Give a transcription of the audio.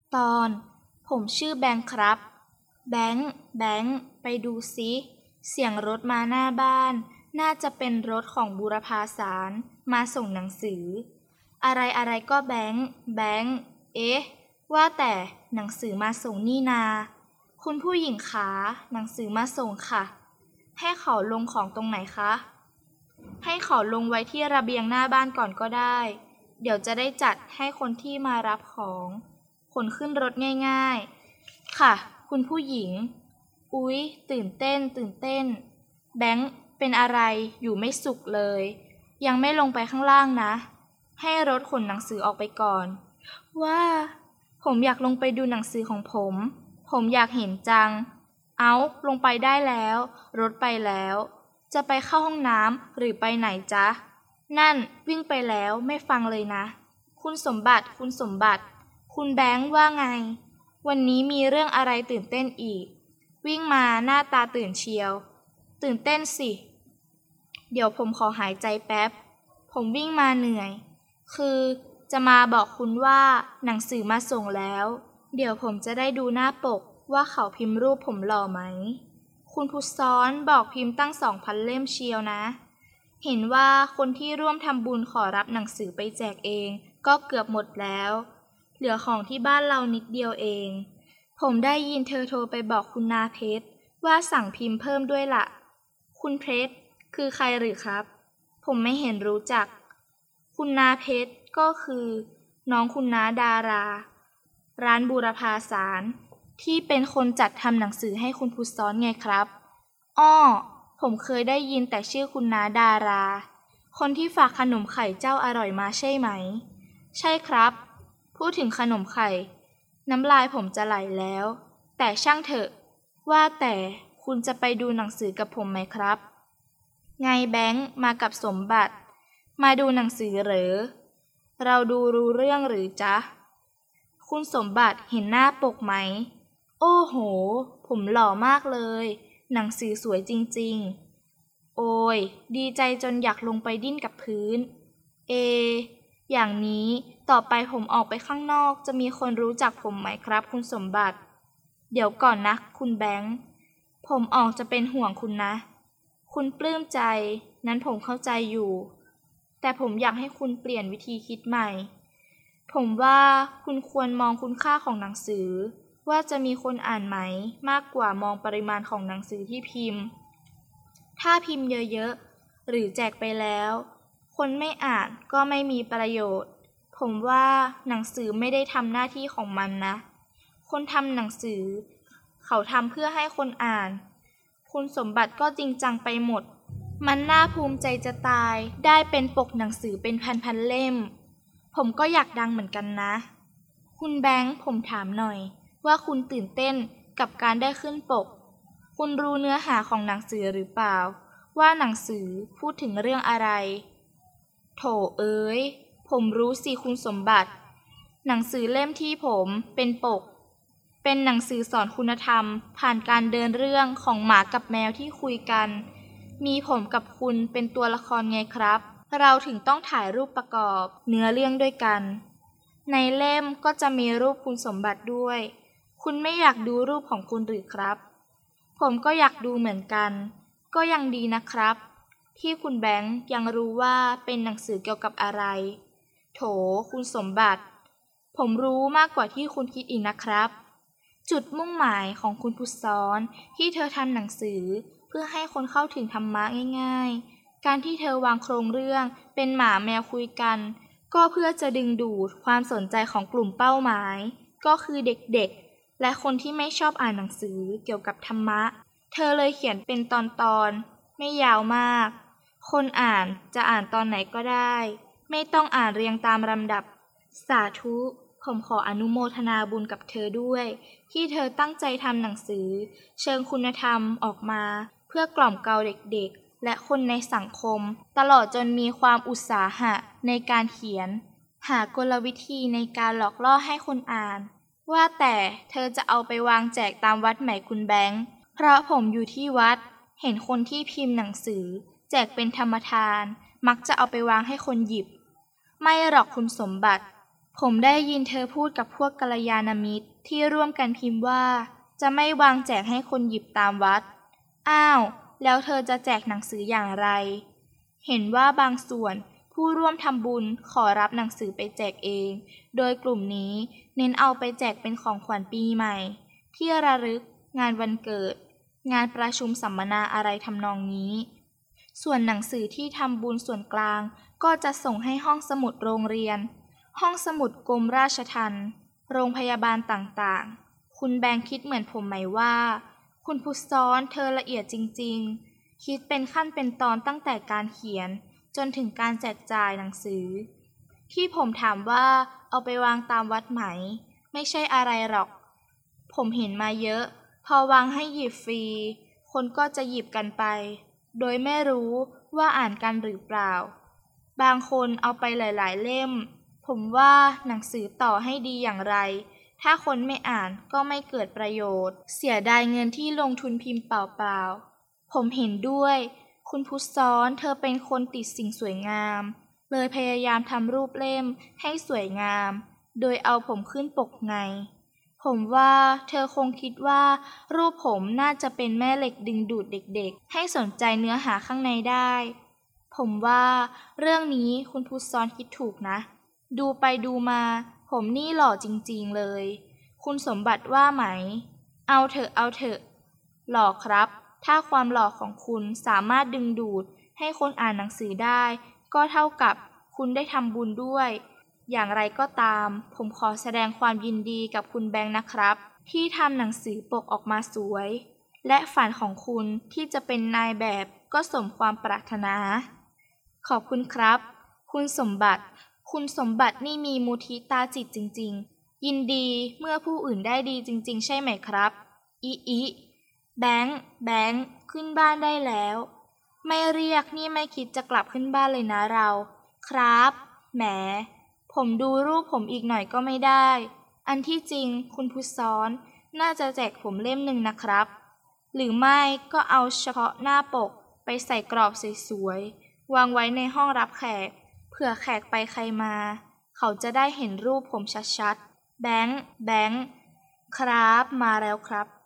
ตอนผมชื่อแบงค์ครับแบงค์ไปดูซิเสียงรถมาหน้าบ้านน่าจะเป็นรถของบูรพาสารมาส่งหนังสืออะไรก็แบงค์เอ๊ะว่าแต่หนังสือมาส่งนี่นาคุณผู้หญิงคะหนังสือมาส่งค่ะให้เขาลงของตรงไหนคะให้เขาลงไว้ที่ระเบียงหน้าบ้านก่อนก็ได้เดี๋ยวจะได้จัดให้คนที่มารับของขนขึ้นรถง่ายๆค่ะคุณผู้หญิงอุ๊ยตื่นเต้นแบงค์เป็นอะไรอยู่ไม่สุขเลยยังไม่ลงไปข้างล่างนะให้รถขนหนังสือออกไปก่อนว่าผมอยากลงไปดูหนังสือของผมอยากเห็นจังเอาลงไปได้แล้วรถไปแล้วจะไปเข้าห้องน้ำหรือไปไหนจ๊ะนั่นวิ่งไปแล้วไม่ฟังเลยนะคุณสมบัติคุณแบงค์ว่าไงวันนี้มีเรื่องอะไรตื่นเต้นอีกวิ่งมาหน้าตาตื่นเชียวตื่นเต้นสิเดี๋ยวผมขอหายใจแป๊บผมวิ่งมาเหนื่อยคือจะมาบอกคุณว่าหนังสือมาส่งแล้วเดี๋ยวผมจะได้ดูหน้าปกว่าเขาพิมพ์รูปผมหล่อไหมคุณผู้ซ้อนบอกพิมพ์ตั้ง 2,000 เล่มเชียวนะเห็นว่าคนที่ร่วมทำบุญขอรับหนังสือไปแจกเองก็เกือบหมดแล้วเหลือของที่บ้านเรานิดเดียวเองผมได้ยินเธอโทรไปบอกคุณนาเพชรว่าสั่งพิมพ์เพิ่มด้วยล่ะคุณเพชรคือใครหรือครับผมไม่เห็นรู้จักคุณนาเพชรก็คือน้องคุณน้าดาราร้านบูรพาสารที่เป็นคนจัดทำหนังสือให้คุณผู้ซ้อนไงครับอ้อผมเคยได้ยินแต่ชื่อคุณน้าดาราคนที่ฝากขนมไข่เจ้าอร่อยมาใช่ไหมใช่ครับพูดถึงขนมไข่น้ำลายผมจะไหลแล้วแต่ช่างเถอะว่าแต่คุณจะไปดูหนังสือกับผมไหมครับไงแบงค์มากับสมบัติมาดูหนังสือเหรอเราดูรู้เรื่องหรือจ๊ะคุณสมบัติเห็นหน้าปกไหมโอ้โหผมหล่อมากเลยหนังสือสวยจริงๆโอ้ยดีใจจนอยากลงไปดิ้นกับพื้นอย่างนี้ต่อไปผมออกไปข้างนอกจะมีคนรู้จักผมไหมครับคุณสมบัติเดี๋ยวก่อนนะคุณแบงค์ผมออกจะเป็นห่วงคุณนะคุณปลื้มใจนั้นผมเข้าใจอยู่แต่ผมอยากให้คุณเปลี่ยนวิธีคิดใหม่ผมว่าคุณควรมองคุณค่าของหนังสือว่าจะมีคนอ่านไหมมากกว่ามองปริมาณของหนังสือที่พิมพ์ถ้าพิมพ์เยอะๆหรือแจกไปแล้วคนไม่อ่านก็ไม่มีประโยชน์ผมว่าหนังสือไม่ได้ทำหน้าที่ของมันนะคนทำหนังสือเขาทำเพื่อให้คนอ่านคุณสมบัติก็จริงจังไปหมดมันน่าภูมิใจจะตายได้เป็นปกหนังสือเป็นพันๆเล่มผมก็อยากดังเหมือนกันนะคุณแบงค์ผมถามหน่อยว่าคุณตื่นเต้นกับการได้ขึ้นปกคุณรู้เนื้อหาของหนังสือหรือเปล่าว่าหนังสือพูดถึงเรื่องอะไรโถเอ้ยผมรู้สิคุณสมบัติหนังสือเล่มที่ผมเป็นปกเป็นหนังสือสอนคุณธรรมผ่านการเดินเรื่องของหมากับแมวที่คุยกันมีผมกับคุณเป็นตัวละครไงครับเราถึงต้องถ่ายรูปประกอบเนื้อเรื่องด้วยกันในเล่มก็จะมีรูปคุณสมบัติด้วยคุณไม่อยากดูรูปของคุณหรือครับผมก็อยากดูเหมือนกันก็ยังดีนะครับที่คุณแบงค์ยังรู้ว่าเป็นหนังสือเกี่ยวกับอะไรโถคุณสมบัติผมรู้มากกว่าที่คุณคิดอีกนะครับจุดมุ่งหมายของคุณผู้สอนที่เธอทำหนังสือเพื่อให้คนเข้าถึงธรรมะง่ายๆการที่เธอวางโครงเรื่องเป็นหมาแมวคุยกันก็เพื่อจะดึงดูดความสนใจของกลุ่มเป้าหมายก็คือเด็กๆและคนที่ไม่ชอบอ่านหนังสือเกี่ยวกับธรรมะเธอเลยเขียนเป็นตอนๆไม่ยาวมากคนอ่านจะอ่านตอนไหนก็ได้ไม่ต้องอ่านเรียงตามลำดับสาธุผมขออนุโมทนาบุญกับเธอด้วยที่เธอตั้งใจทำหนังสือเชิงคุณธรรมออกมาเพื่อกล่อมเกลาเด็กๆและคนในสังคมตลอดจนมีความอุตสาหะในการเขียนหากลวิธีในการหลอกล่อให้คนอ่านว่าแต่เธอจะเอาไปวางแจกตามวัดไหมคุณแบงค์เพราะผมอยู่ที่วัดเห็นคนที่พิมพ์หนังสือแจกเป็นธรรมทานมักจะเอาไปวางให้คนหยิบไม่หรอกคุณสมบัติผมได้ยินเธอพูดกับพวกกัลยาณมิตรที่ร่วมกันพิมพ์ว่าจะไม่วางแจกให้คนหยิบตามวัดอ้าวแล้วเธอจะแจกหนังสืออย่างไรเห็นว่าบางส่วนผู้ร่วมทำบุญขอรับหนังสือไปแจกเองโดยกลุ่มนี้เน้นเอาไปแจกเป็นของขวัญปีใหม่ที่ระลึกงานวันเกิดงานประชุมสัมมนาอะไรทำนองนี้ส่วนหนังสือที่ทำบุญส่วนกลางก็จะส่งให้ห้องสมุดโรงเรียนห้องสมุดกรมราชทัณฑ์โรงพยาบาลต่างๆคุณแบงค์คิดเหมือนผมไหมว่าคุณพุทธซ้อนเธอละเอียดจริงๆคิดเป็นขั้นเป็นตอนตั้งแต่การเขียนจนถึงการแจกจ่ายหนังสือที่ผมถามว่าเอาไปวางตามวัดไหมไม่ใช่อะไรหรอกผมเห็นมาเยอะพอวางให้หยิบฟรีคนก็จะหยิบกันไปโดยไม่รู้ว่าอ่านกันหรือเปล่าบางคนเอาไปหลายๆเล่มผมว่าหนังสือต่อให้ดีอย่างไรถ้าคนไม่อ่านก็ไม่เกิดประโยชน์เสียดายเงินที่ลงทุนพิมพ์เปล่าๆผมเห็นด้วยคุณพุทธซ้อนเธอเป็นคนติดสิ่งสวยงามเลยพยายามทำรูปเล่มให้สวยงามโดยเอาผมขึ้นปกไงผมว่าเธอคงคิดว่ารูปผมน่าจะเป็นแม่เหล็กดึงดูดเด็กๆให้สนใจเนื้อหาข้างในได้ผมว่าเรื่องนี้คุณพุทธซ้อนคิดถูกนะดูไปดูมาผมนี่หล่อจริงๆเลยคุณสมบัติว่าไหมเอาเถอะเอาเถอะหล่อครับถ้าความหล่อของคุณสามารถดึงดูดให้คนอ่านหนังสือได้ก็เท่ากับคุณได้ทำบุญด้วยอย่างไรก็ตามผมขอแสดงความยินดีกับคุณแบงค์นะครับที่ทำหนังสือปกออกมาสวยและฝันของคุณที่จะเป็นนายแบบก็สมความปรารถนาขอบคุณครับคุณสมบัตินี่มีมุทิตาจิตจริงๆยินดีเมื่อผู้อื่นได้ดีจริงๆใช่ไหมครับอิแบงค์ขึ้นบ้านได้แล้วไม่เรียกนี่ไม่คิดจะกลับขึ้นบ้านเลยนะเราครับแหมผมดูรูปผมอีกหน่อยก็ไม่ได้อันที่จริงคุณพุทธซ้อนน่าจะแจกผมเล่มหนึ่งนะครับหรือไม่ก็เอาเฉพาะหน้าปกไปใส่กรอบสวยๆวางไว้ในห้องรับแขกเผื่อแขกไปใครมาเขาจะได้เห็นรูปผมชัดๆแบงค์ครับมาแล้วครับ